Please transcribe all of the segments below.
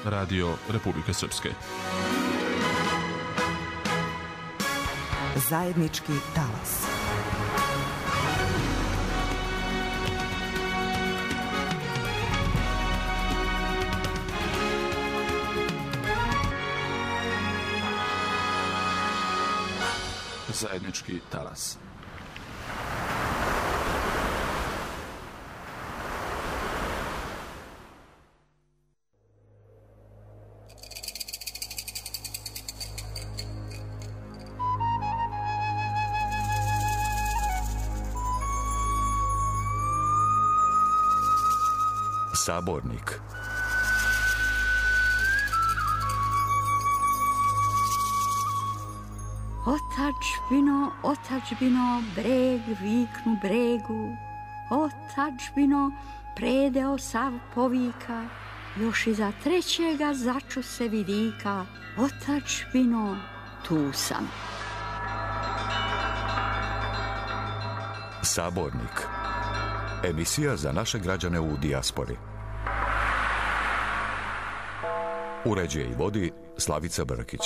Radio Republike Srpske. Zajednički talas. Zajednički talas. Sabornik. Otadžbino, otadžbino, breg viknu bregu, otadžbino, predeo sav povika, još iza trećega začu se vidika, otadžbino, tu sam. Sabornik. Emisija za naše građane u dijaspori. Uređuje i vodi Slavica Brkić.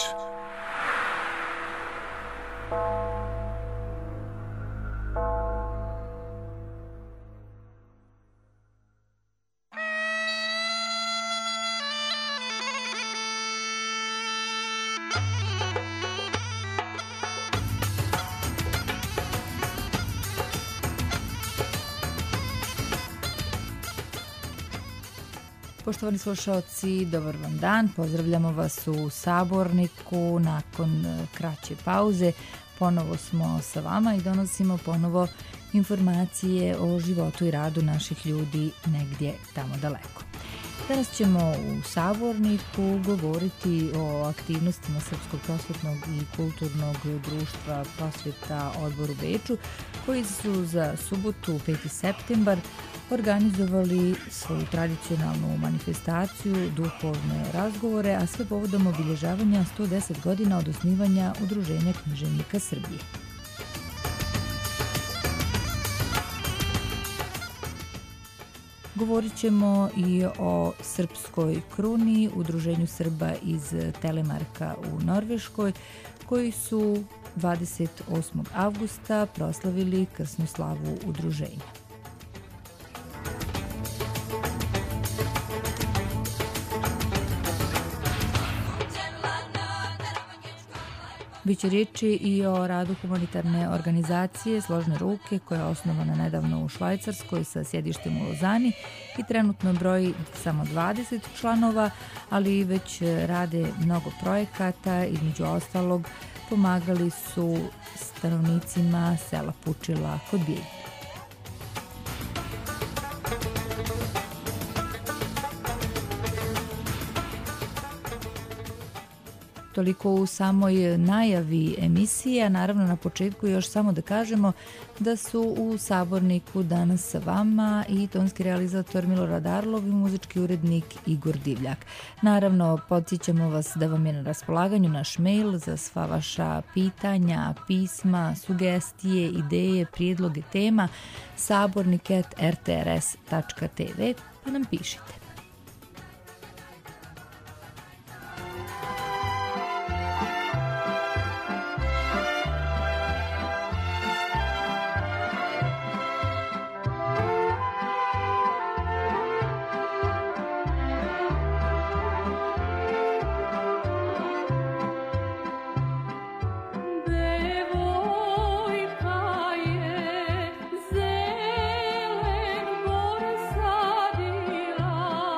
Poštovani slušalci, dobar vam dan. Pozdravljamo vas u Saborniku. Nakon kraće pauze ponovo smo sa vama i donosimo ponovo informacije o životu i radu naših ljudi negdje tamo daleko. Danas ćemo u Saborniku govoriti o aktivnostima Srpskog prosvetnog i kulturnog društva Prosvjeta Odbor u Beču, koji su za subotu 5. septembar organizovali svoju tradicionalnu manifestaciju, duhovne razgovore, a sve povodom obilježavanja 110 godina od osnivanja Udruženja književnika Srbije. Govorit ćemo i o Srpskoj kruni, Udruženju Srba iz Telemarka u Norveškoj, koji su 28. avgusta proslavili krsnu slavu udruženja. Biće riječi i o radu humanitarne organizacije Složne ruke, koja je osnovana nedavno u Švajcarskoj sa sjedištem u Lozani i trenutno broji samo 20 članova, ali već rade mnogo projekata. Između ostalog pomagali su stanovnicima sela Pučila kod Bijeljine. Toliko u samoj najavi emisije, a naravno na početku još samo da kažemo da su u Saborniku danas sa vama i tonski realizator Milorad Arlov i muzički urednik Igor Divljak. Naravno, podsjećamo vas da vam je na raspolaganju naš mail za sva vaša pitanja, pisma, sugestije, ideje, prijedloge tema sabornik@rtrs.tv, pa nam pišite. Zelen bor sadila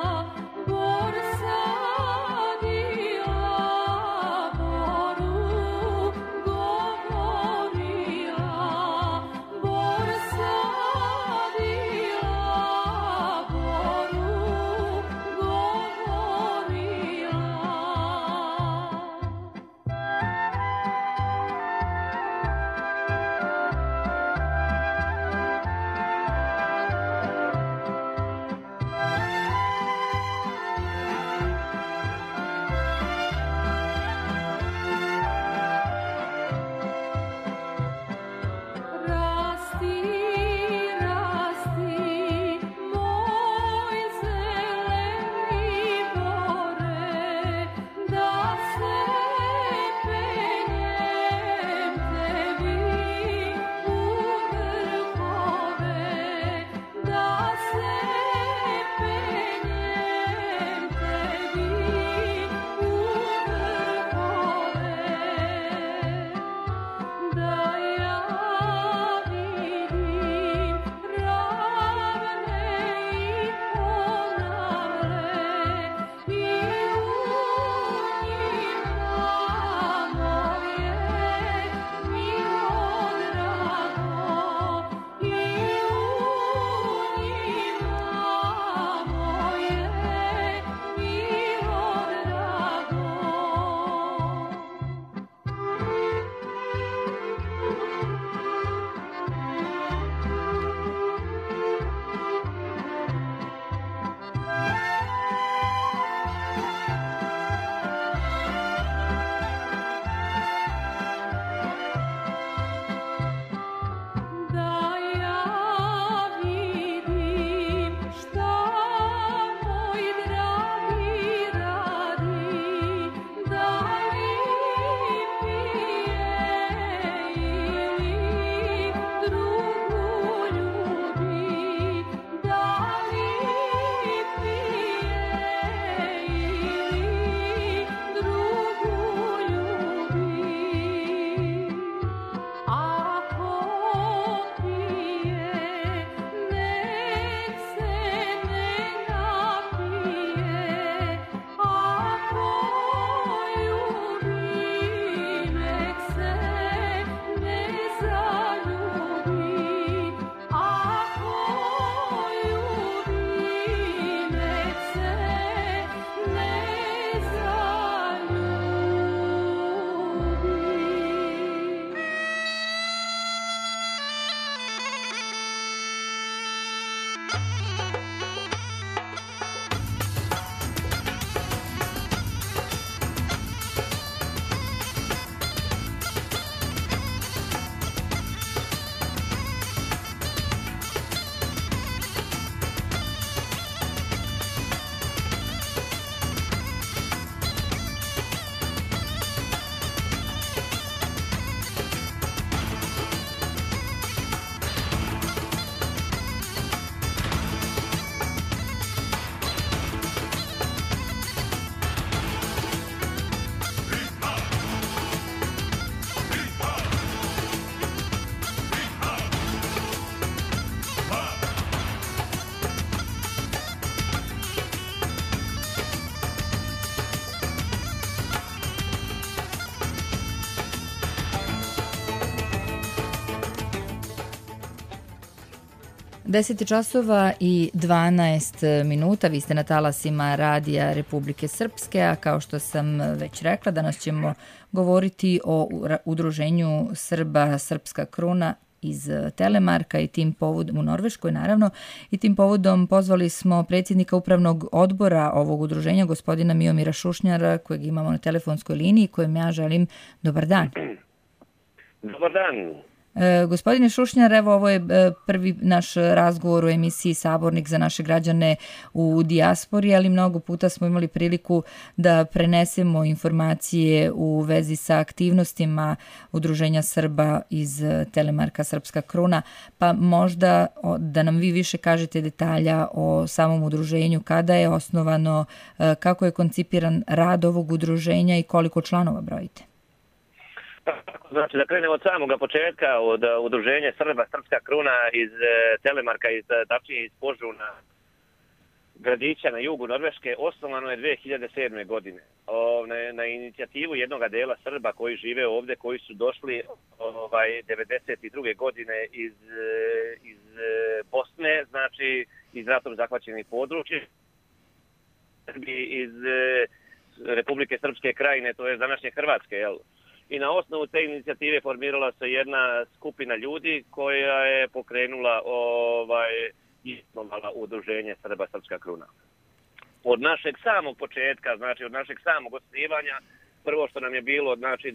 10 časova i 12 minuta, vi ste na talasima Radija Republike Srpske, a kao što sam već rekla, danas ćemo govoriti o udruženju Srba Srpska kruna iz Telemarka i tim povodom, u Norveškoj naravno, i tim povodom pozvali smo predsjednika upravnog odbora ovog udruženja, gospodina Miomira Šušnjara, kojeg imamo na telefonskoj liniji, kojem ja želim dobar dan. Dobar dan. Gospodine Šušnjar, evo ovo je prvi naš razgovor u emisiji Sabornik za naše građane u dijaspori, ali mnogo puta smo imali priliku da prenesemo informacije u vezi sa aktivnostima Udruženja Srba iz Telemarka Srpska kruna, pa možda da nam vi više kažete detalja o samom udruženju, kada je osnovano, kako je koncipiran rad ovog udruženja i koliko članova brojite. Znači, da krenemo od samoga početka, od udruženja Srba Srpska kruna iz Telemarka, tačnije iz Požuna, gradića na jugu Norveške, osnovano je 2007. godine. Na inicijativu jednog dela Srba koji žive ovdje, koji su došli 92. godine iz Bosne, znači iz ratom zahvaćenih područja, iz Republike Srpske krajine, to je današnje Hrvatske, jel? I na osnovu te inicijative formirala se jedna skupina ljudi koja je pokrenula osnovala udruženje Srba Srpska kruna. Od našeg samog početka, znači od našeg samog osnivanja, prvo što nam je bilo, znači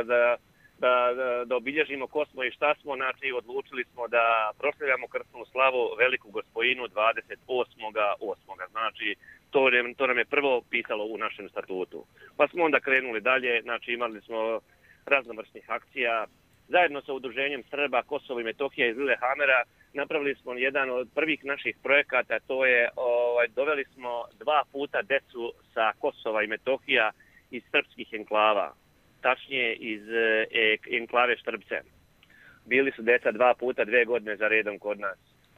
da obilježimo ko smo i šta smo, znači odlučili smo da proslavljamo krsnu slavu Veliku Gospojinu 28.8. Znači to nam je prvo pisalo u našem statutu. Pa smo onda krenuli dalje, znači imali smo raznovrsnih akcija. Zajedno sa udruženjem Srba Kosovo i Metohija iz Lillehammera napravili smo jedan od prvih naših projekata, to je doveli smo 2 puta decu sa Kosova i Metohija iz srpskih enklava, tačnije iz enklave Štrbce. Bili su deca 2 puta 2 godine za redom kod nas.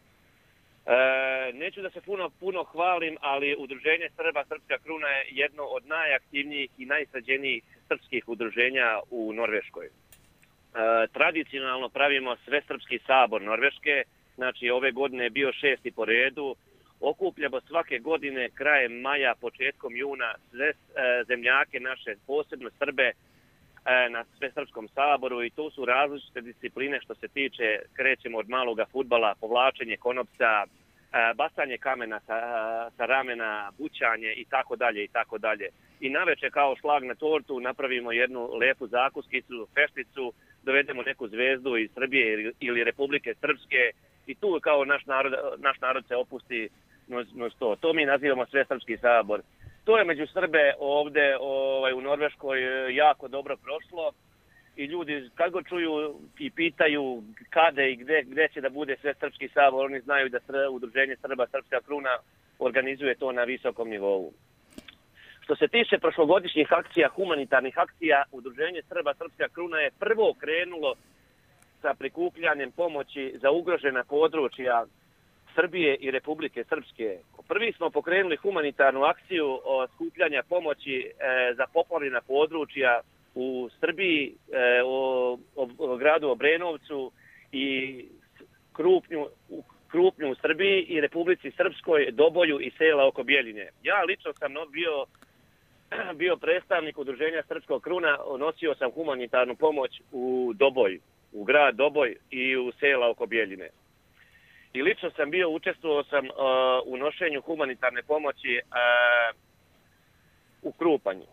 Neću da se puno hvalim, ali udruženje Srba Srpska kruna je jedno od najaktivnijih i najsađenijih srpskih udruženja u Norveškoj. Tradicionalno pravimo Svesrpski sabor Norveške, znači ove godine je bio 6. po redu. Okupljamo svake godine krajem maja, početkom juna sve zemljake naše, posebno Srbe, na Svesrpskom saboru, i tu su različite discipline što se tiče, krećemo od maloga fudbala, povlačenje konopca, bacanje kamena sa ramena, bućanje i tako dalje i tako dalje. I naveče kao šlag na tortu napravimo jednu lepu zakuskicu, fešticu, dovedemo neku zvezdu iz Srbije ili Republike Srpske i tu kao naš narod se opusti to mi nazivamo Svesrpski sabor. To je među Srbe ovdje u Norveškoj jako dobro prošlo i ljudi kad go čuju i pitaju kada i gdje će da bude Svesrpski sabor, oni znaju da udruženje Srba Srpska kruna organizuje to na visokom nivou. Što se tiče prošlogodišnjih akcija, humanitarnih akcija, udruženje Srba Srpska kruna je prvo krenulo sa prikupljanjem pomoći za ugrožena područja Srbije i Republike Srpske. Prvi smo pokrenuli humanitarnu akciju skupljanja pomoći za poplavljena područja u Srbiji, u gradu Obrenovcu i Krupnju u Srbiji i Republici Srpskoj, Doboju i sela oko Bjeljine. Ja lično sam bio predstavnik udruženja Srpskog kruna, nosio sam humanitarnu pomoć u Doboj, u grad Doboj i u sela oko Bjeljine. I lično sam učestvovao sam u nošenju humanitarne pomoći u Krupanju.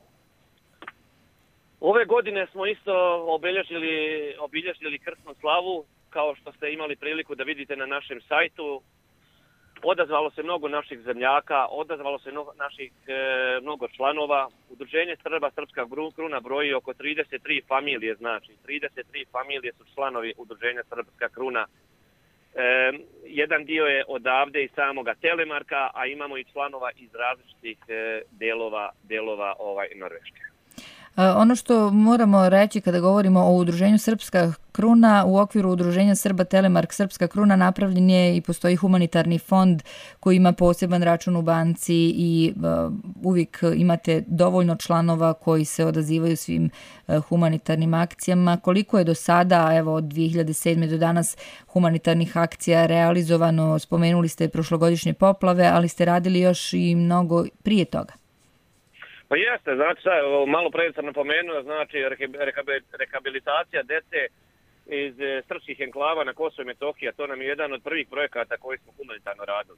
Ove godine smo isto obilježili krsnu slavu, kao što ste imali priliku da vidite na našem sajtu. Odazvalo se mnogo naših zemljaka, odazvalo se mnogo članova. Udruženje Srba Srpska kruna broji oko 33 familije, znači 33 familije su članovi udruženja Srpska kruna. Jedan dio je odavde iz samoga Telemarka, a imamo i članova iz različitih delova Norveške. Ono što moramo reći kada govorimo o udruženju Srpska kruna, u okviru udruženja Srba Telemark Srpska kruna napravljen je i postoji humanitarni fond koji ima poseban račun u banci i uvijek imate dovoljno članova koji se odazivaju svim humanitarnim akcijama. Koliko je do sada, evo od 2007. do danas, humanitarnih akcija realizovano? Spomenuli ste prošlogodišnje poplave, ali ste radili još i mnogo prije toga. Pa jeste, znači, malo pre sam napomenuo, znači, rehabilitacija dece iz srpskih enklava na Kosovo i Metohiji, to nam je jedan od prvih projekata koji smo humanitarno radili.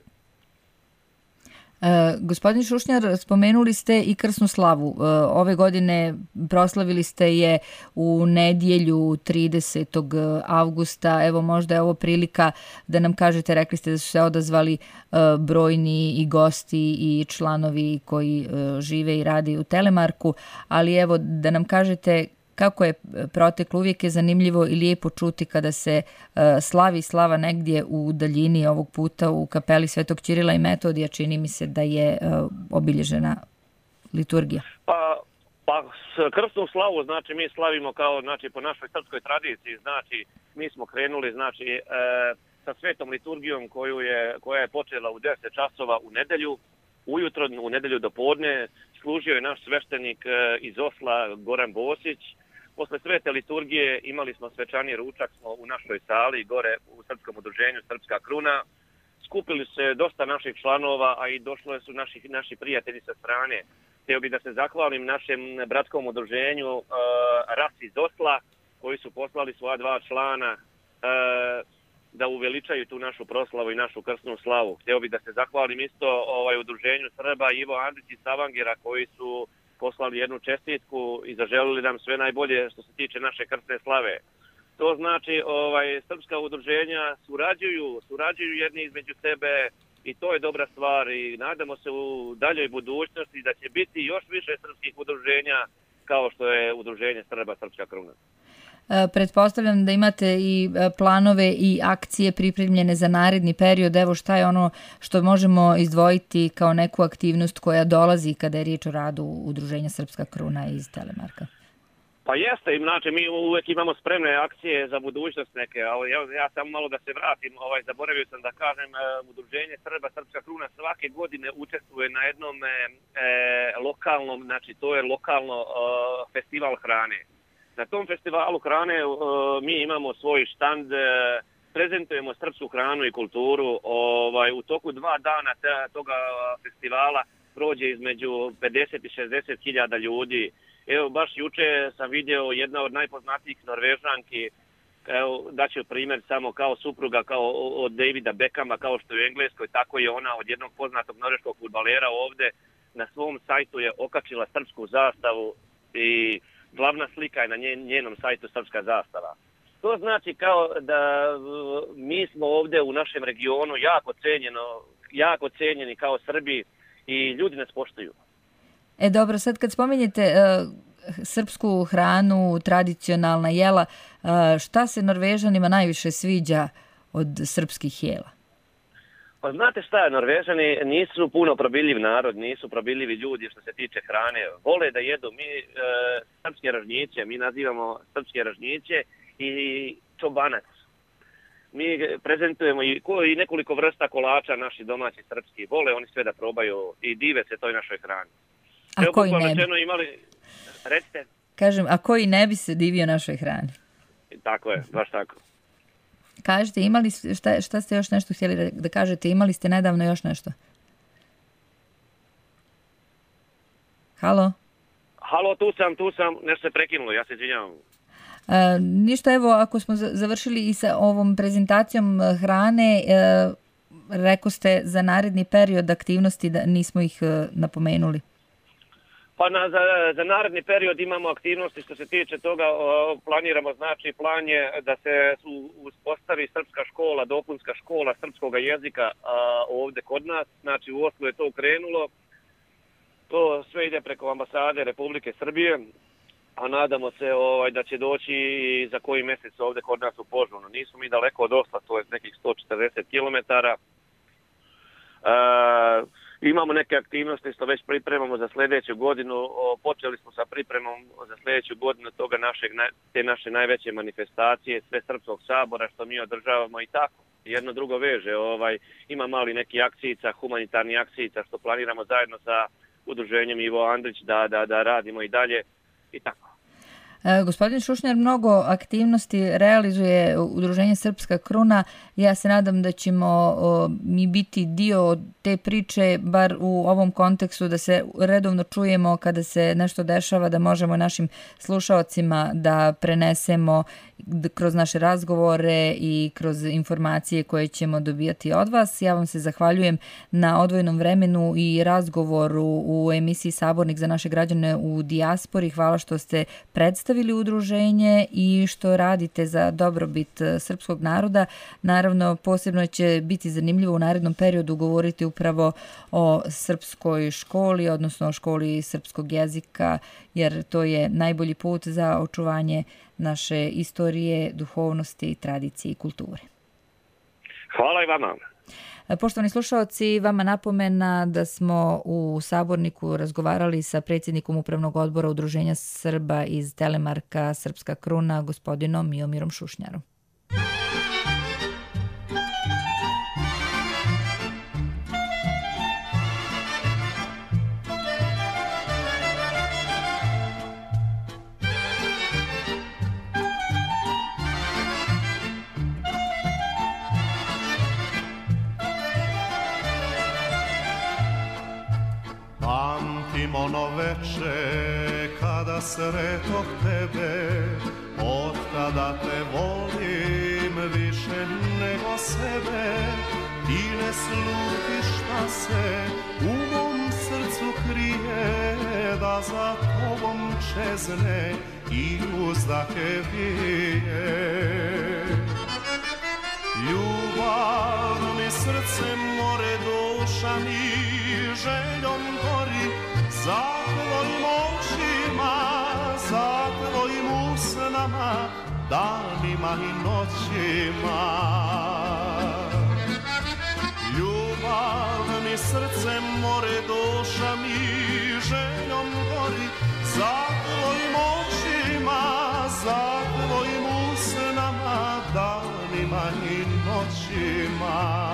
Gospodin Šušnjar, spomenuli ste i krsnu slavu. Ove godine proslavili ste je u nedjelju 30. avgusta. Evo možda je ovo prilika da nam kažete, rekli ste da su se odazvali brojni i gosti i članovi koji žive i rade u Telemarku, ali evo da nam kažete kako je proteklo. Uvijek je zanimljivo i lijepo čuti kada se slavi slava negdje u daljini, ovog puta u kapeli Svetog Ćirila i Metodija, čini mi se da je obilježena liturgija. Pa krsnu slavu, znači mi slavimo kao, znači po našoj srpskoj tradiciji, znači mi smo krenuli, znači sa svetom liturgijom koja je počela u 10 časova u nedjelju, ujutro, u nedjelju do podne, služio je naš sveštenik iz Osla, Goran Bosić. Posle svete liturgije imali smo svečani ručak u našoj sali, gore u Srpskom udruženju Srpska kruna. Skupili se dosta naših članova, a i došlo su naši prijatelji sa strane. Htio bih da se zahvalim našem bratskom udruženju Rasi iz Osla, koji su poslali svoja 2 člana da uveličaju tu našu proslavu i našu krsnu slavu. Htio bih da se zahvalim isto udruženju Srba Ivo Andrić i Savangera koji su poslali jednu čestitku i zaželili nam sve najbolje što se tiče naše krsne slave. To znači srpska udruženja surađuju jedni između sebe i to je dobra stvar i nadamo se u daljoj budućnosti da će biti još više srpskih udruženja kao što je udruženje Srba Srpska kruna. Pretpostavljam da imate i planove i akcije pripremljene za naredni period. Evo šta je ono što možemo izdvojiti kao neku aktivnost koja dolazi kada je riječ o radu udruženja Srpska kruna iz Telemarka? Pa jeste, znači mi uvijek imamo spremne akcije za budućnost neke, ali ja samo malo da se vratim, zaboravio sam da kažem, udruženje Srba Srpska kruna svake godine učestvuje na jednom lokalnom, znači to je lokalno festival hrane. Na tom festivalu hrane mi imamo svoj štand, prezentujemo srpsku hranu i kulturu. U toku 2 dana toga festivala prođe između 50 i 60 hiljada ljudi. Evo, baš juče sam vidio jedna od najpoznatijih Norvežanki, daću primjer samo kao supruga kao od Davida Beckhama, kao što je u Engleskoj, tako je ona od jednog poznatog norveškog fudbalera ovdje. Na svom sajtu je okačila srpsku zastavu i glavna slika je na njenom sajtu srpska zastava. To znači kao da mi smo ovdje u našem regionu jako cijenjeni kao Srbi i ljudi nas poštuju. Dobro, sad kad spominjete srpsku hranu, tradicionalna jela, šta se Norvežanima najviše sviđa od srpskih jela? Pa znate šta, Norvežani nisu puno probiljiv narod, nisu probiljivi ljudi što se tiče hrane. Vole da jedu srpske ražnjiće, mi nazivamo srpske ražnjiće i čobanac. Mi prezentujemo i nekoliko vrsta kolača naši domaći srpski. Vole oni sve da probaju i dive se toj našoj hrani. A koji ne bi? Recite. Kažem, a koji ne bi se divio našoj hrani? Tako je, baš tako. Kažete, šta ste još nešto htjeli da kažete? Imali ste nedavno još nešto? Halo? Halo, tu sam, nešto se prekinulo, ja se izvinjavam. Ništa, evo, ako smo završili i sa ovom prezentacijom hrane, rekao ste za naredni period aktivnosti da nismo ih napomenuli. Pa za naredni period imamo aktivnosti što se tiče toga, planiramo, znači plan je da se uspostavi srpska škola, dopunska škola srpskog jezika ovdje kod nas, znači u Oslu je to krenulo, to sve ide preko ambasade Republike Srbije, a nadamo se da će doći za koji mjesec ovdje kod nas u Požunu. Nismo mi daleko od Osla, to je nekih 140 kilometara. Imamo neke aktivnosti što već pripremamo za sljedeću godinu. Počeli smo sa pripremom za sljedeću godinu te naše najveće manifestacije, sve Srpskog sabora što mi održavamo i tako. Jedno drugo veže. Ima mali neki akcijica, humanitarni akcijica što planiramo zajedno sa udruženjem Ivo Andrić da radimo i dalje i tako. Gospodin Šušnjar, mnogo aktivnosti realizuje udruženje Srpska kruna. Ja se nadam da ćemo mi biti dio te priče, bar u ovom kontekstu, da se redovno čujemo kada se nešto dešava, da možemo našim slušaocima da prenesemo kroz naše razgovore i kroz informacije koje ćemo dobijati od vas. Ja vam se zahvaljujem na odvojenom vremenu i razgovoru u emisiji Sabornik za naše građane u dijaspori. Hvala što ste predstavili udruženje i što radite za dobrobit srpskog naroda. Naravno, posebno će biti zanimljivo u narednom periodu govoriti upravo o srpskoj školi, odnosno o školi srpskog jezika, jer to je najbolji put za očuvanje naše istorije, duhovnosti, tradicije i kulture. Hvala i vama. Poštovani slušalci, vama napomena da smo u Saborniku razgovarali sa predsjednikom Upravnog odbora Udruženja Srba iz Telemarka Srpska kruna, gospodinom Miomirom Šušnjarom. Ono veče kada sretoh tebe, od tada te volim više nego sebe. Ti ne slutiš šta se u mom srcu krije, da za tobom čezne i uzdake vije. Ljubav mi srce more, duša mi željom gori, za tvojim očima, za tvojim usnama, danima i noćima. Ljubav mi srce more, duša mi željom gori, za tvojim očima, za tvojim usnama, danima i noćima.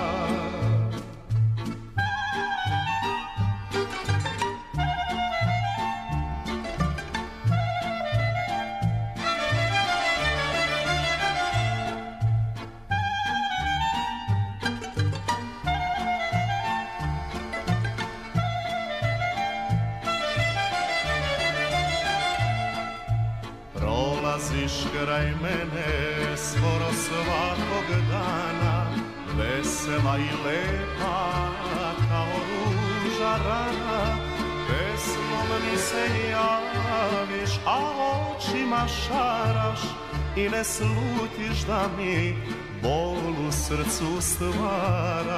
Prolaziš kraj mene skoro svakog dana, vesela i lepa kao ruža rana. Pesmom mi se javiš, a očima šaraš i ne slutiš da mi bol u srcu stvaraš.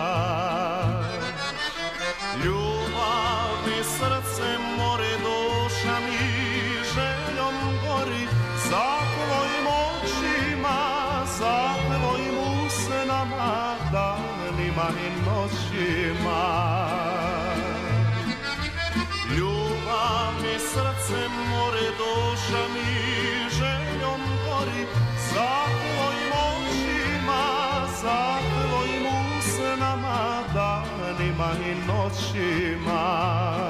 Ljubav mi srce more, duša mi željom gori, za tvojim očima, za tvojim usnama, danima i noćima. Ljubav mi srce more, duša mi željom gori, za tvojim očima, za tvojim usnama, danima i noćima.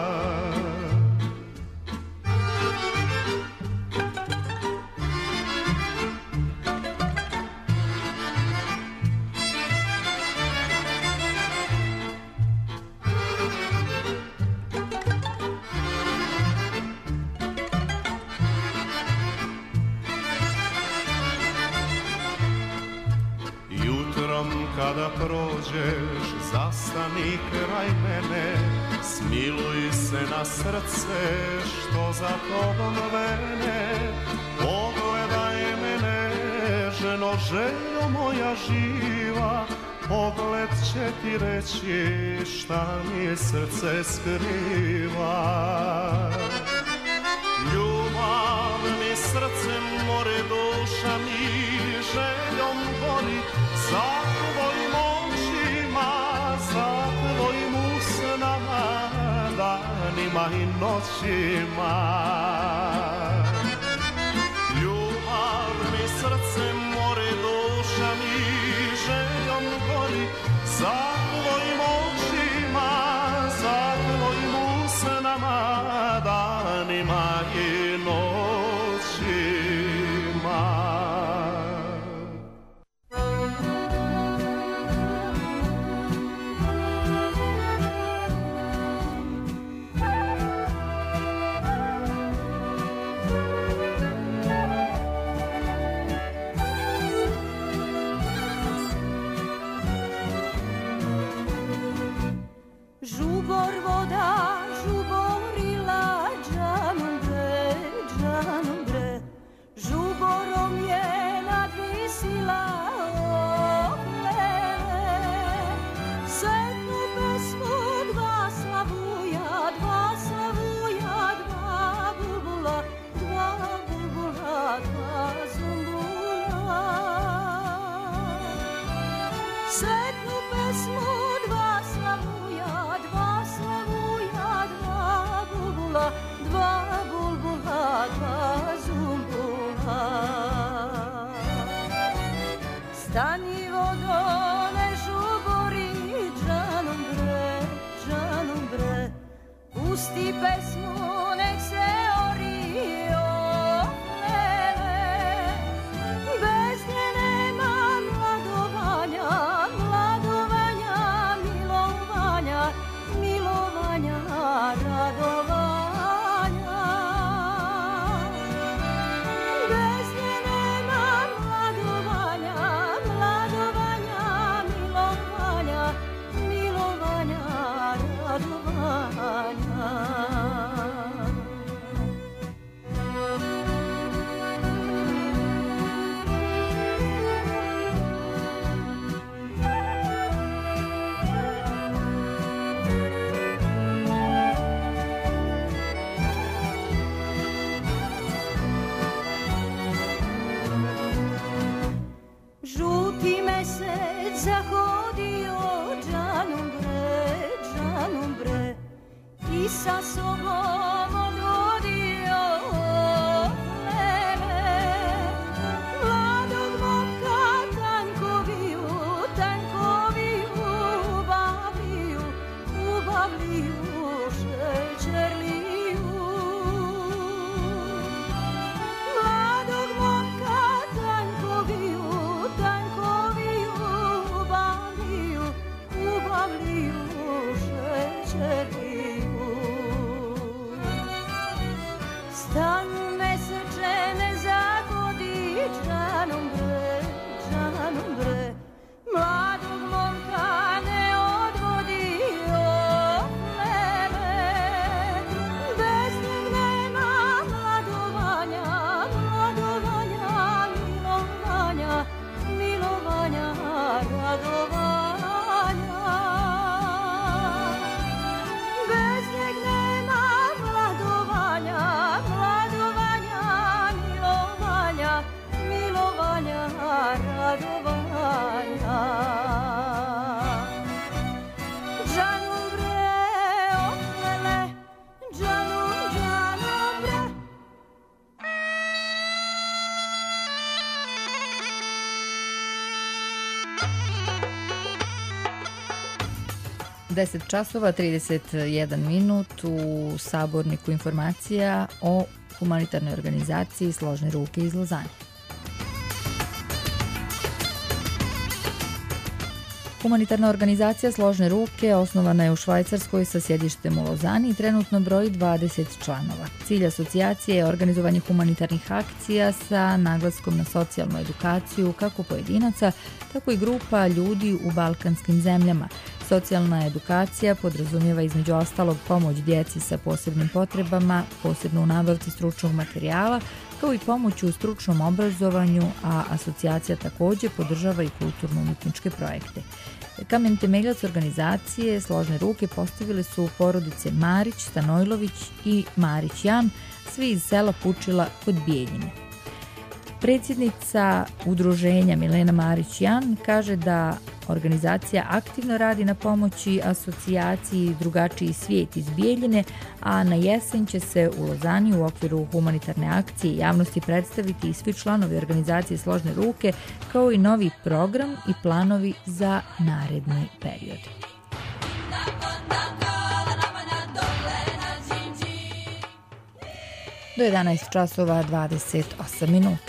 Kada prođeš, zastani kraj mene, smiluj se na srce što za tobom vene. Pogledaj mene, ženo, željo moja živa, pogled će ti reći šta mi srce skriva. Ljubav mi srce more, duša mi željom gori, za tvojim očima, za tvojim usnama, danima i noćima. Ljubav mi srce more, duša mi željom gori, za tvojim očima, za tvojim usnama, danima i noćima. Žubor voda žuborila džanom bre, žuborom je nadvisila ohlele. Setnu pesmu dva slavuja, dva bulbula, dva zumbula. Setnu pesmu dva slavuja, dva bulbula, dva zumbula. Stani vodo, ne žubori džanom bre, pusti pesmu, nek se ori ohlele. Bez nje nema mladovanja, milovanja, radovanja. Bez nje nema mladovanja, milovanja, radovanja. Žuti mesec zahodio džanom bre, i sa sobom odvodio ohlele. Mladog momka tankoviju, ubavliju šećerliju. Mladog momka tankoviju, ubavliju šećerliju. Stan meseče ne zagodi džanom bre, mladog momka ne odvodi ohlele. Bez njeg nema mladovanja, milovanja, radovanja. Bez njeg nema mladovanja, milovanja, radovanja. Džanom bre, ohlele, džanom bre. 10 časova 31 minut u Saborniku informacija o humanitarnoj organizaciji Složne ruke iz Lozane. Humanitarna organizacija Složne ruke osnovana je u Švajcarskoj sa sjedištem u Lozani i trenutno broji 20 članova. Cilj asocijacije je organizovanje humanitarnih akcija sa naglaskom na socijalnu edukaciju kako pojedinaca, tako i grupa ljudi u balkanskim zemljama. Socijalna edukacija podrazumijeva između ostalog pomoć djeci sa posebnim potrebama, posebno u nabavci stručnog materijala, kao i pomoć u stručnom obrazovanju, a asocijacija također podržava i kulturno-umjetničke projekte. Kamen temeljac organizacije Složne ruke postavile su porodice Marić, Stanojlović i Marić Jan, svi iz sela Pučila kod Bijeljine. Predsjednica udruženja Milena Marić Jan kaže da Organizacija aktivno radi na pomoći asocijaciji Drugačiji svijet iz Bijeljine, a na jesen će se u Lozani u okviru humanitarne akcije javnosti predstaviti i svi članovi organizacije Složne ruke, kao i novi program i planovi za naredni period. Do 11 časova 28 minuta.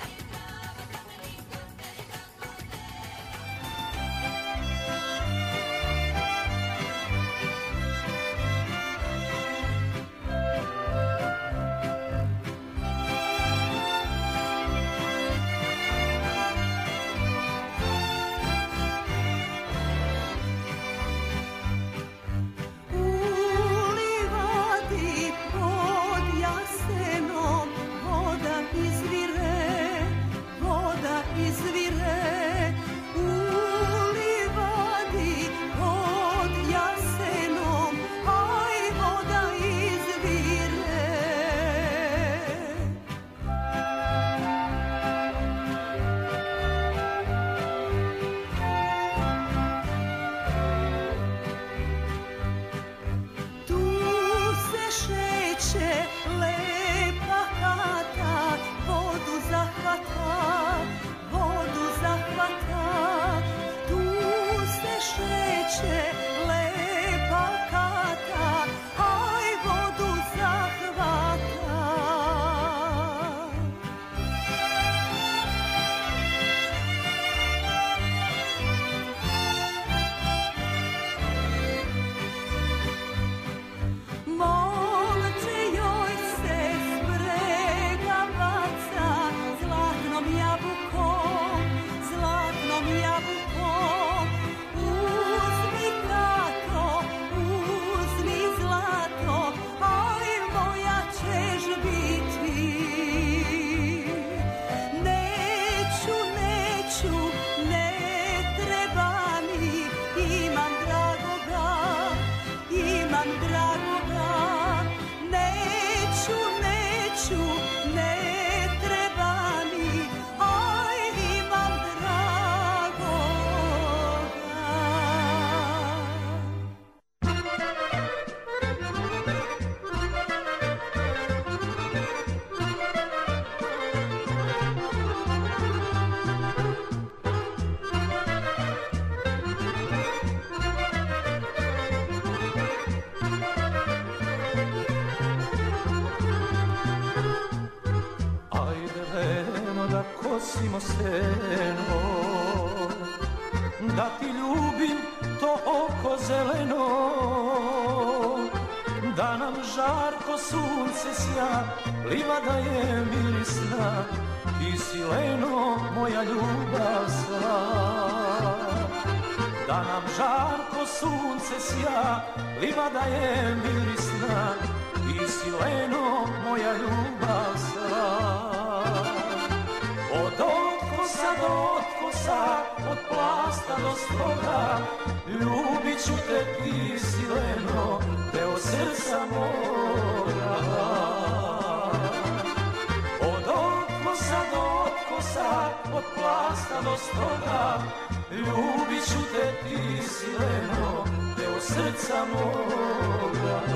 kosimo seno, da ti ljubim to oko zeleno, da nam žarko sunce sja, livada je mirisna, ti si leno moja ljubav sva. Da nam žarko sunce sja, livada je mirisna, ti si leno moja ljubav sva. Od otkosa do otkosa, od plasta do stoga, ljubit ću te, ti si leno, deo srca moga. Od otkosa do otkosa, od plasta do stoga, ljubit ću te, ti si leno, deo srca moga.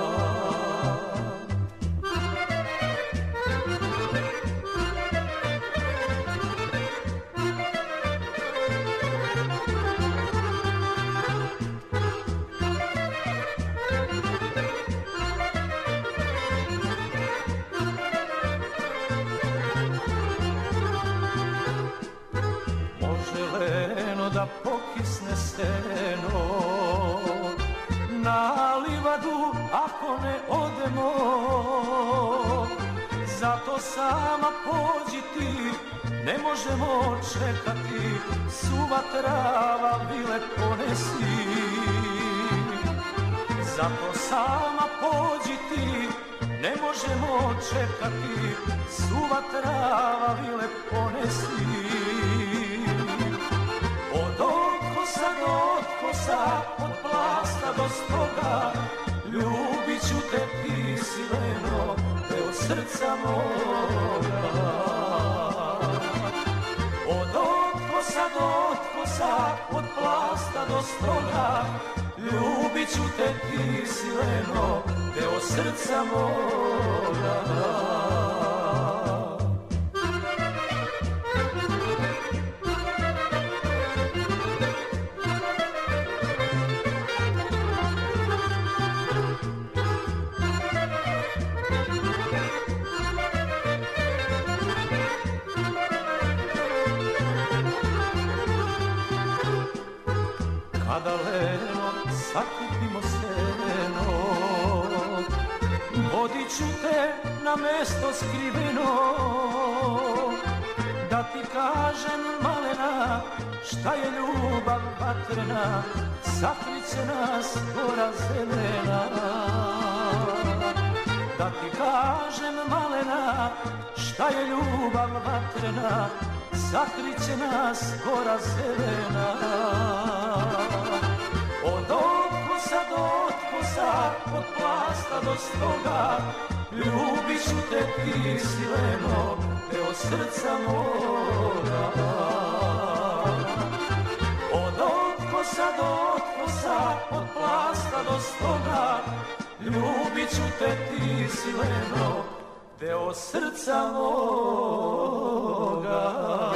Da pokisne seno na livadu ako ne odemo, zato sama pođi ti, ne možemo čekati, suva trava bile ponesi. Zato sama pođi ti, ne možemo čekati, suva trava bile ponesi. Od otkosa do otkosa, od plasta do stoga, ljubit ću te, ti si leno, deo srca moga. Od otkosa do otkosa, kosa od plasta do stoga, ljubit ću te ti sileno, deo srca moga. Kada leno sakupimo seno, vodit ću te na mesto skriveno, da ti kažem malena, šta je ljubav vatrena, sakriće nas gora zelena. Da ti kažem malena, šta je ljubav vatrena, sakriće nas gora zelena. Od otkosa do otkosa, od plasta do stoga, ljubit ću te ti sileno, deo srca moga. Od otkosa do otkosa, od plasta do stoga, ljubit ću te ti sileno, deo srca moga.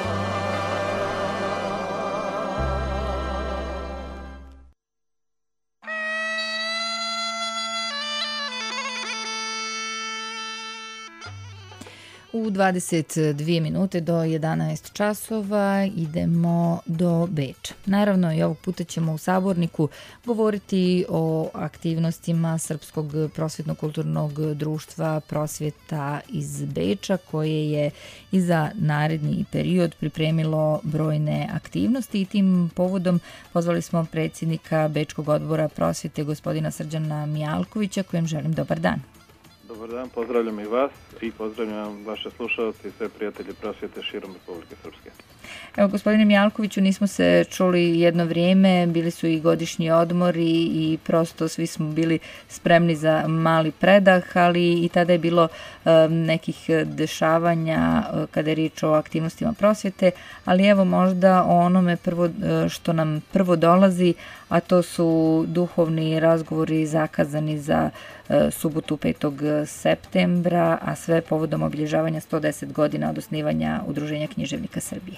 U 22 minute do 11 časova idemo do Beča. Naravno i ovog puta ćemo u Saborniku govoriti o aktivnostima Srpskog prosvjetno-kulturnog društva Prosvjeta iz Beča, koje je i za naredni period pripremilo brojne aktivnosti i tim povodom pozvali smo predsjednika Bečkog odbora prosvjete gospodina Srđana Mijalkovića, kojem želim dobar dan. Dobar dan, pozdravljam i vas i pozdravljam vaše slušalce i sve prijatelje prosvjete širom Republike Srpske. Evo, gospodine Mijalkoviću, nismo se čuli jedno vrijeme, bili su i godišnji odmori i prosto svi smo bili spremni za mali predah, ali i tada je bilo nekih dešavanja kada je riječ o aktivnostima prosvjete, ali evo možda o onome što nam prvo dolazi, a to su duhovni razgovori zakazani za subotu 5. septembra, a sve povodom obilježavanja 110 godina od osnivanja Udruženja književnika Srbije.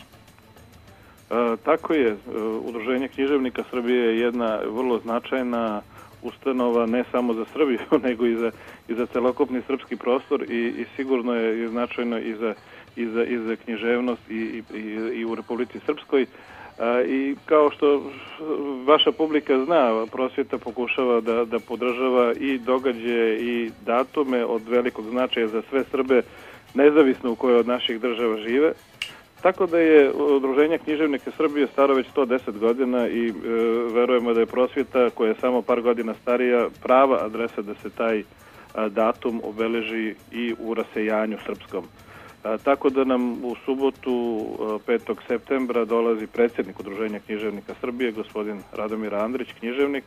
Tako je, Udruženje književnika Srbije je jedna vrlo značajna ustanova ne samo za Srbiju, nego i za celokupni srpski prostor i sigurno je značajno i za književnost i u Republici Srpskoj. I kao što vaša publika zna, prosvjeta pokušava da podržava i događaje i datume od velikog značaja za sve Srbe, nezavisno u kojoj od naših država žive. Tako da je Udruženje književnika Srbije staro već 110 godina i verujemo da je prosvjeta, koja je samo par godina starija, prava adresa da se taj datum obeleži i u rasejanju srpskom. Tako da nam u subotu 5. septembra dolazi predsjednik Udruženja književnika Srbije, gospodin Radomir Andrić, književnik,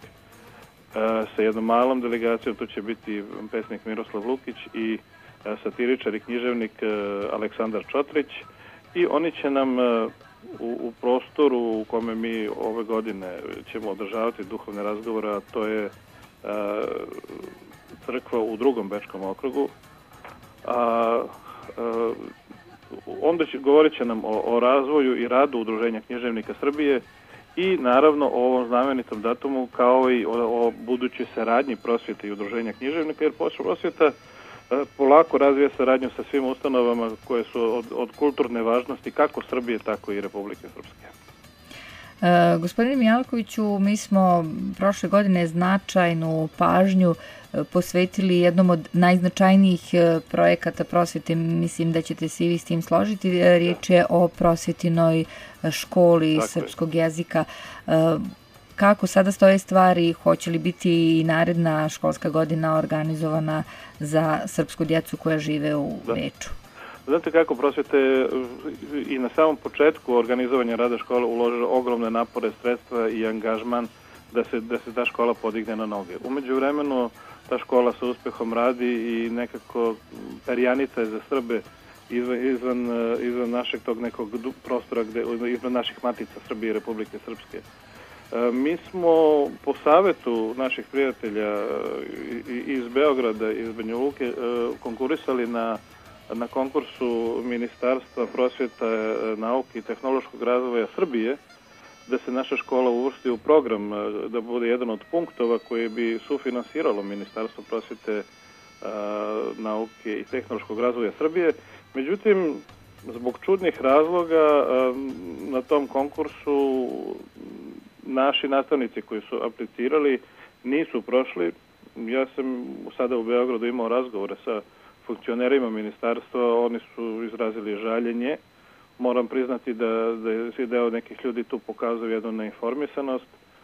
sa jednom malom delegacijom. Tu će biti pesnik Miroslav Lukić i satiričar i književnik Aleksandar Čotrić. I oni će nam u prostoru u kome mi ove godine ćemo održavati duhovne razgovore, a to je crkva u 2. Bečkom okrugu, onda govorit će nam o razvoju i radu Udruženja književnika Srbije i naravno o ovom znamenitom datumu, kao i o budućoj saradnji prosvjete i Udruženja književnika, jer prosvjeta polako razvija saradnju sa svim ustanovama koje su od kulturne važnosti kako Srbije, tako i Republike Srpske. Gospodine Mijalkoviću, mi smo prošle godine značajnu pažnju posvetili jednom od najznačajnijih projekata prosvjete, mislim da ćete se i vi s tim složiti, riječ je o prosvjetinoj školi srpskog jezika. Kako sada stoje stvari, hoće li biti i naredna školska godina organizovana za srpsku djecu koja žive u Beču? Znate kako, prosvjeta je i na samom početku organizovanja rada škola uložila ogromne napore, sredstva i angažman da se ta škola podigne na noge. U međuvremenu ta škola sa uspjehom radi i nekako perjanica je za Srbe izvan našeg tog nekog prostora, izvan naših matica Srbije i Republike Srpske. Mi smo po savetu naših prijatelja iz Beograda, iz Banja Luke, konkurisali na konkursu Ministarstva prosvjeta, nauke i tehnološkog razvoja Srbije, da se naša škola uvrsti u program, da bude jedan od punktova koje bi sufinansiralo Ministarstvo prosvjete, nauke i tehnološkog razvoja Srbije. Međutim, zbog čudnih razloga na tom konkursu naši nastavnici koji su aplicirali nisu prošli. Ja sam sada u Beogradu imao razgovore sa funkcionerima ministarstva, oni su izrazili žaljenje. Moram priznati da je deo nekih ljudi tu pokazao jednu neinformisanost,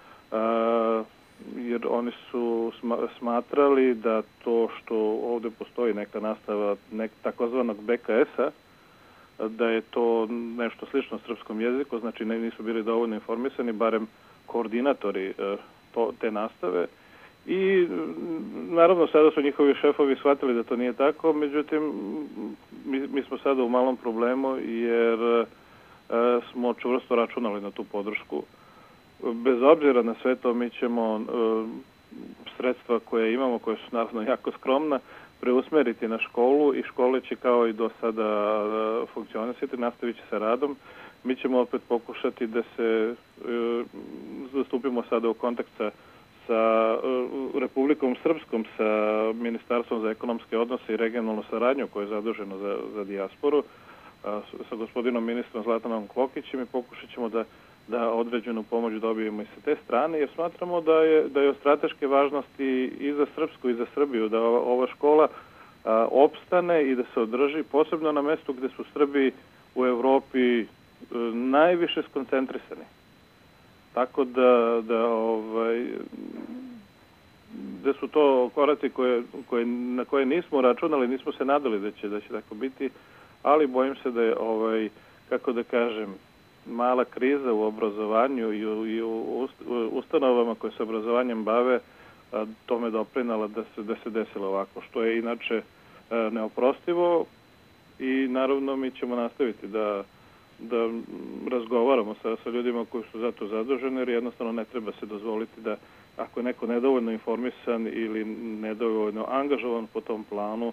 jer oni su smatrali da to što ovdje postoji neka nastava takozvanog BKS-a, da je to nešto slično srpskom jeziku, znači nisu bili dovoljno informisani, barem koordinatori te nastave. I naravno sada su njihovi šefovi shvatili da to nije tako, međutim mi smo sada u malom problemu jer smo čvrsto računali na tu podršku. Bez obzira na sve to mi ćemo sredstva koje imamo, koje su naravno jako skromna, preusmeriti na školu i škole će kao i do sada funkcionisati, nastavit će se radom. Mi ćemo opet pokušati da se zastupimo sada u kontakt sa Republikom Srpskom, sa Ministarstvom za ekonomske odnose i regionalnu saradnju koje je zaduženo za dijasporu, sa gospodinom ministrom Zlatanom Kokićem i pokušat ćemo da određenu pomoć dobijemo i sa te strane, jer smatramo da je od strateške važnosti i za Srpsku i za Srbiju da ova škola opstane i da se održi, posebno na mestu gde su Srbi u Evropi najviše skoncentrisani. Tako da su to koraci na koje nismo računali, nismo se nadali da će tako biti, ali bojim se da je, kako da kažem, mala kriza u obrazovanju i u ustanovama koje se obrazovanjem bave tome doprinala da se desilo ovako, što je inače neoprostivo i naravno mi ćemo nastaviti da razgovaramo sa ljudima koji su za to zaduženi, jer jednostavno ne treba se dozvoliti da ako je neko nedovoljno informisan ili nedovoljno angažovan po tom planu,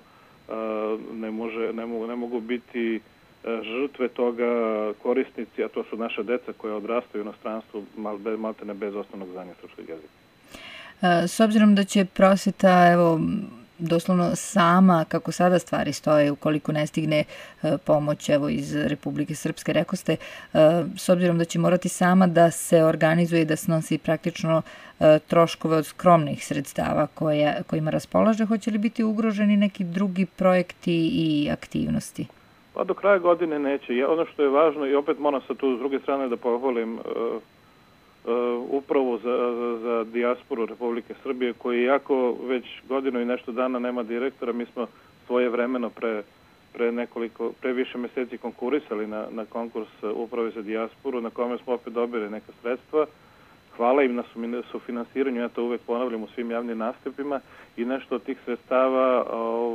ne mogu biti žrtve toga korisnici, a to su naša deca koja odrastaju u inostranstvu maltene bez osnovnog znanja srpskog jezika. S obzirom da će prosveta, evo, doslovno sama, kako sada stvari stoje, ukoliko ne stigne pomoć evo iz Republike Srpske, rekao ste, s obzirom da će morati sama da se organizuje i da snosi praktično troškove od skromnih sredstava kojima raspolaže, hoće li biti ugroženi neki drugi projekti i aktivnosti? Pa do kraja godine neće. Ono što je važno, i opet moram sa tu s druge strane da pohvalim upravo za dijasporu Republike Srbije, koji jako već godinu i nešto dana nema direktora. Mi smo svojevremeno pre više mjeseci konkurisali na konkurs uprave za dijasporu, na kome smo opet dobili neka sredstva. Hvala im na sufinansiranju, ja to uvek ponavljam u svim javnim nastupima, i nešto od tih sredstava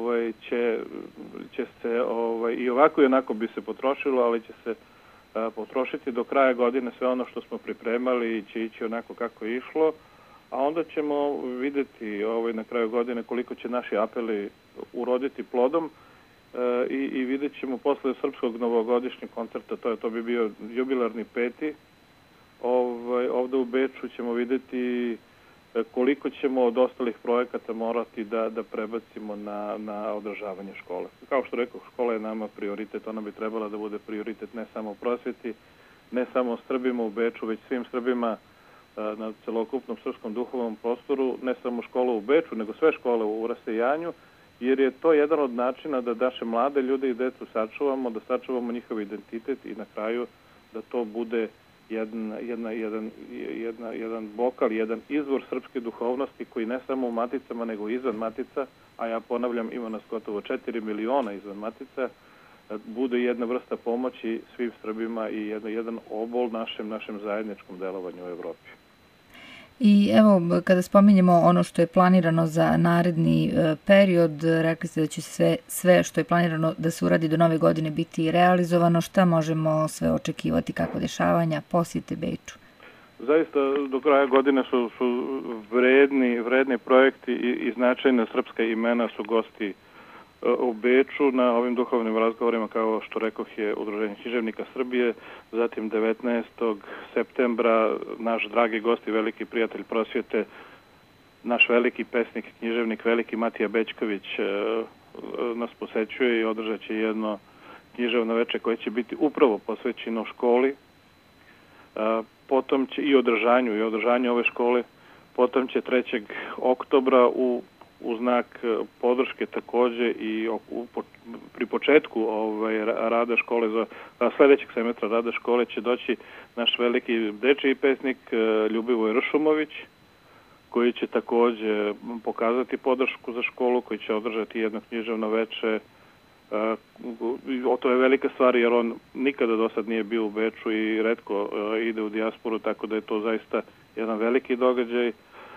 će se i ovako i onako bi se potrošilo, ali će se potrošiti do kraja godine. Sve ono što smo pripremali će ići onako kako je išlo, a onda ćemo vidjeti na kraju godine koliko će naši apeli uroditi plodom i vidjet ćemo posle srpskog novogodišnjeg koncerta, to bi bio jubilarni 5. Ovdje u Beču ćemo vidjeti koliko ćemo od ostalih projekata morati da prebacimo na održavanje škole. Kao što rekao, škola je nama prioritet, ona bi trebala da bude prioritet ne samo u prosvjeti, ne samo Srbima u Beču, već svim Srbima na celokupnom srpskom duhovnom prostoru, ne samo škola u Beču, nego sve škole u rasejanju, jer je to jedan od načina da naše mlade ljude i decu sačuvamo, da sačuvamo njihov identitet i na kraju da to bude jedan bokal, jedan izvor srpske duhovnosti koji ne samo u maticama nego izvan matica, a ja ponavljam, ima nas gotovo 4 miliona izvan matica, bude jedna vrsta pomoći svim Srbima i jedan obol našem zajedničkom delovanju u Evropi. I evo, kada spominjemo ono što je planirano za naredni period, rekli ste da će sve što je planirano da se uradi do nove godine biti realizovano. Šta možemo sve očekivati, kako dešavanja, posjete Beču? Zaista do kraja godine su vredni projekti i značajna srpska imena su gosti u Beču na ovim duhovnim razgovorima, kao što rekoh, je Udruženje književnika Srbije. Zatim 19. septembra naš dragi gost i veliki prijatelj prosvjete, naš veliki pesnik, književnik, veliki Matija Bećković nas posećuje i održat će jedno književno veče koje će biti upravo posvećeno školi, potom će i održanju ove škole. Potom će 3. oktobra u znak podrške takođe i pri početku rada škole, za sledećeg semestra rada škole će doći naš veliki dečiji pesnik Ljubivoj Ršumović, koji će takođe pokazati podršku za školu, koji će održati jedno književno veče. To je velika stvar jer on nikada do sad nije bio u Beču i retko ide u dijasporu, tako da je to zaista jedan veliki događaj.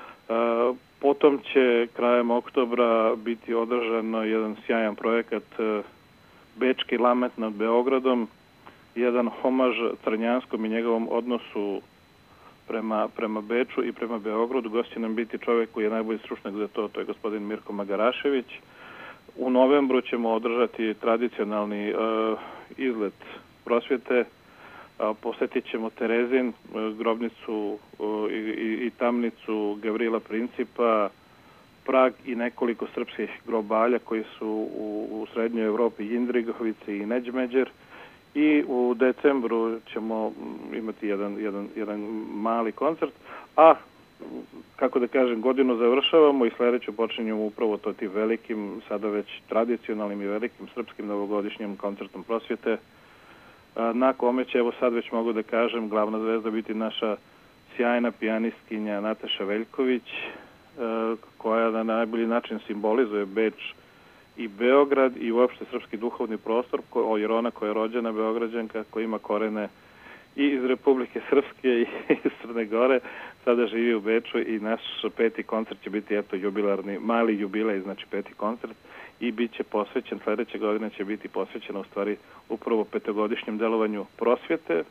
Potom će krajem oktobra biti održano jedan sjajan projekat Bečki lament nad Beogradom, jedan homaž Crnjanskom i njegovom odnosu prema Beču i prema Beogradu. Gost će nam biti čovjek koji je najbolji stručnjak za to je gospodin Mirko Magarašević. U novembru ćemo održati tradicionalni izlet prosvjete. Posjetit ćemo Terezin, grobnicu i tamnicu Gavrila Principa, Prag i nekoliko srpskih grobalja koji su u srednjoj Evropi, Jindrigovici i Neđmeđer. I u decembru ćemo imati jedan mali koncert, a kako da kažem, godinu završavamo i sledeću počinjemo upravo to tim velikim, sada već tradicionalnim i velikim srpskim novogodišnjim koncertom prosvjete, na kome će, evo sad već mogu da kažem, glavna zvezda biti naša sjajna pijanistkinja Nataša Veljković, koja na najbolji način simbolizuje Beč i Beograd i uopšte srpski duhovni prostor, jer ona koja je rođena Beograđanka, koja ima korene i iz Republike Srpske i iz Crne Gore, sada živi u Beču i naš 5. koncert će biti jubilarni, mali jubilej, znači 5. koncert, i bit će posvećen, sledeće godine će biti posvećen u stvari upravo 5-godišnjem delovanju prosvjete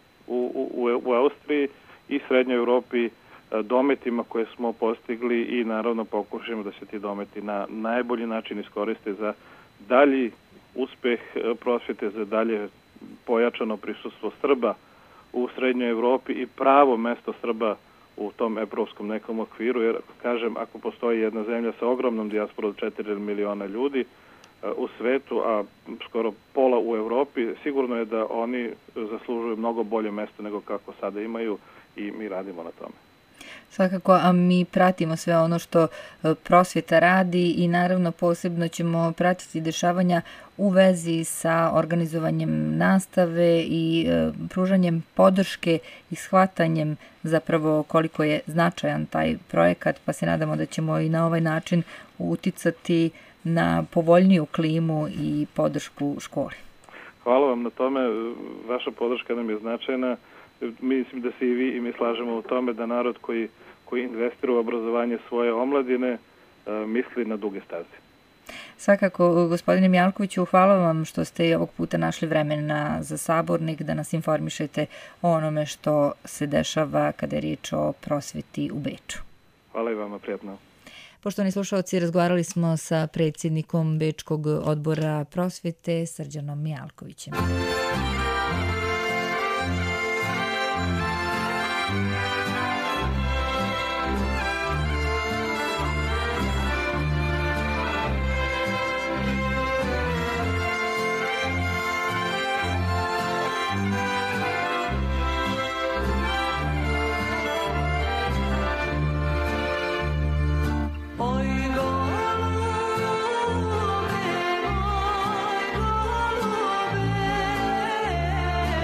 u Austriji i Srednjoj Evropi, dometima koje smo postigli i naravno pokušajmo da se ti dometi na najbolji način iskoriste za dalji uspeh prosvjete, za dalje pojačano prisustvo Srba u Srednjoj Evropi i pravo mesto Srba u tom evropskom nekom okviru, jer kažem, ako postoji jedna zemlja sa ogromnom dijasporom od 4 miliona ljudi u svetu, a skoro pola u Evropi, sigurno je da oni zaslužuju mnogo bolje mesto nego kako sada imaju i mi radimo na tome. Svakako, a mi pratimo sve ono što prosvjeta radi i naravno posebno ćemo pratiti dešavanja u vezi sa organizovanjem nastave i pružanjem podrške i shvatanjem zapravo koliko je značajan taj projekat, pa se nadamo da ćemo i na ovaj način uticati na povoljniju klimu i podršku školi. Hvala vam na tome, vaša podrška nam je značajna. Mislim da se i vi i mi slažemo u tome da narod koji investira u obrazovanje svoje omladine misli na duge staze. Svakako, gospodine Mjalkoviću, hvala vam što ste ovog puta našli vremena za Sabornik da nas informišete o onome što se dešava kada je riječ o prosvjeti u Beču. Hvala i vama, prijatno. Poštovani slušalci, razgovarali smo sa predsjednikom Bečkog odbora prosvjete Srđanom Mjalkovićem. Oj, golube,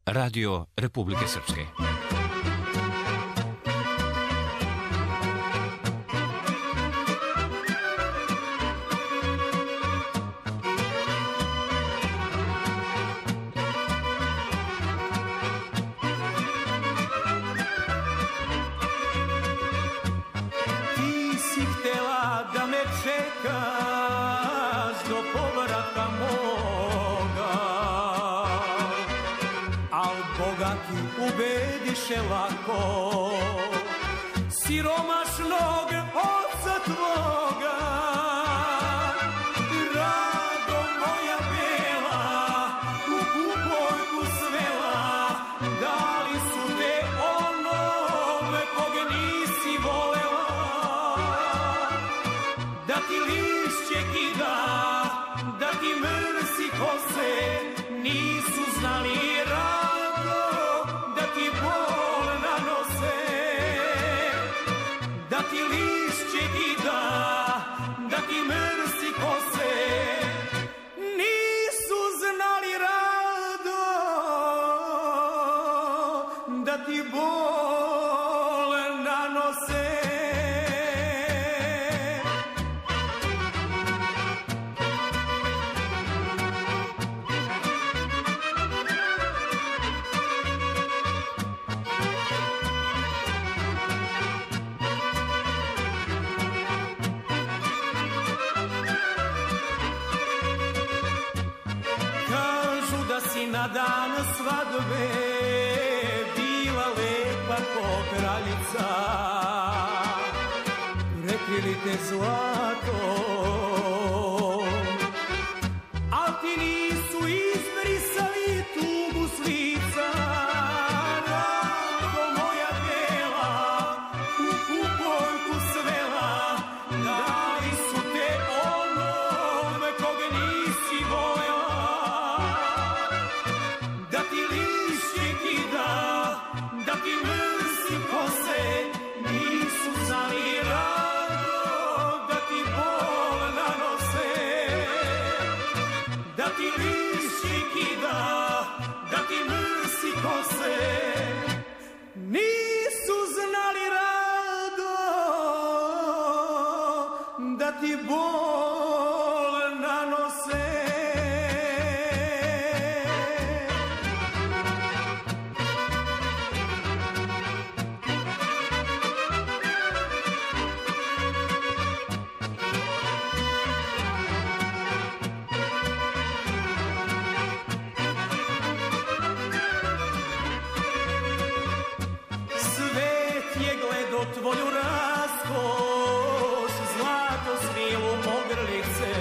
Radio Republike Srpske. Ubediše lako siromašnog oca tvoga, drago moja bela, u kupojku svela, dali su te onome koga nisi volela, da ti lišće kida, da ti mrsi kose, nisu znali na dan svadbe bila lepa ko kraljica, prekrili te zlatom, a ti nisu izbrisali tugu s lica, rado moja bela, u kupojku svela, dali su te onome koga nisi volela, da ti mrsi kose, nisu znali rado, da ti bol nanose, da ti lišće kida, da ti mrsi kose, nisu znali rado, da ti bol nanose. Tvoju raskoš, zlato svilu ogrlice,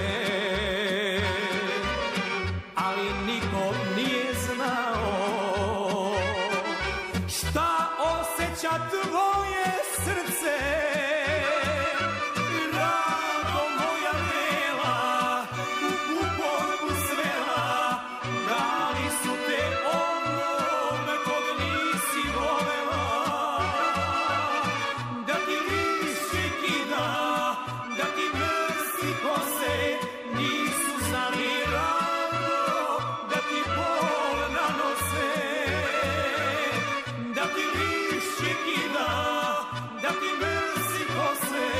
ali niko nije znao šta osjeća tvoje srce, rado moja bela, u kupojku svela, dali su te onome kog nisi volela, da ti mrsi kose, nisu znali rado, da ti bol nanose, da ti lišće kida, da ti mrsi kose,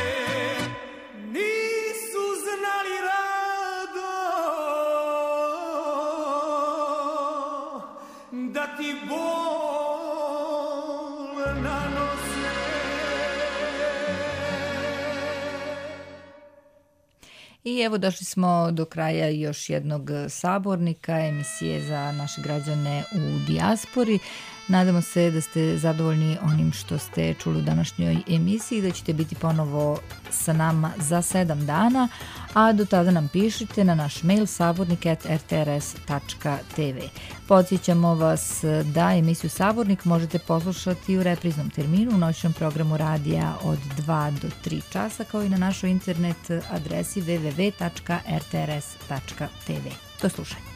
nisu znali rado, da ti bol nanose. I evo došli smo do kraja još jednog sabornika, emisije za naše građane u dijaspori. Nadamo se da ste zadovoljni onim što ste čuli u današnjoj emisiji, da ćete biti ponovo sa nama za 7 dana, a do tada nam pišite na naš mail sabornik@rtrs.tv. Podsjećamo vas da emisiju Sabornik možete poslušati u repriznom terminu u noćnom programu radija od 2 do 3 časa, kao i na našoj internet adresi www.rtrs.tv. Do slušanja.